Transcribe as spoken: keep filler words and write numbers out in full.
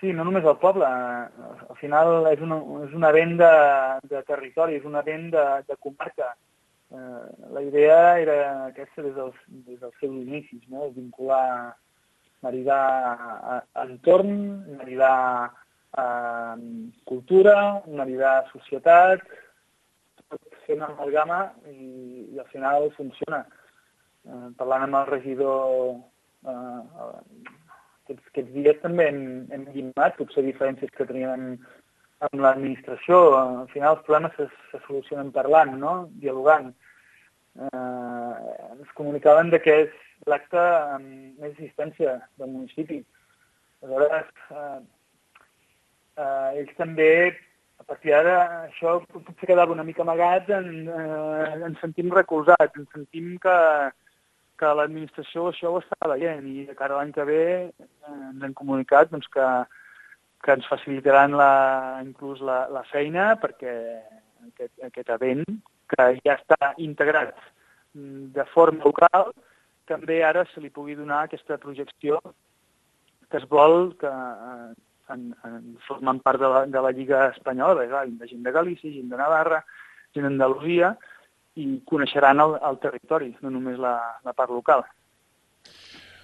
sí, no només el poble. Al final és una, és una vent de, de territori, és una vent de, de comarca. Eh, la idea era aquesta des dels, des dels seus inicis, no? Vincular, maridar a, a entorn, maridar a cultura, maridar societat, tot fer una amalgama i, i al final funciona. Eh, parlant amb el regidor eh, aquests, aquests dies també hem, hem llimat potser diferències que teníem amb, amb l'administració. Al final els problemes se, se solucionen parlant, no? Dialogant. Eh, ens comunicaven que és l'acte amb més assistència del municipi. Aleshores, eh, eh, ells també, a partir d'ara, això potser quedava una mica amagat, en, eh, ens sentim recolzats, ens sentim que, que l'administració això ho està veient i de cara a l'any que ve eh, ens han comunicat doncs, que, que ens facilitaran la, inclús la, la feina perquè aquest, aquest event, que ja està integrat de forma local, també ara se li pugui donar aquesta projecció que es vol que eh, en, en, formen part de la, de la Lliga Espanyola, de gent de Galícia, gent de Navarra, gent d'Andalusia, i coneixeran el, el territori, no només la, la part local.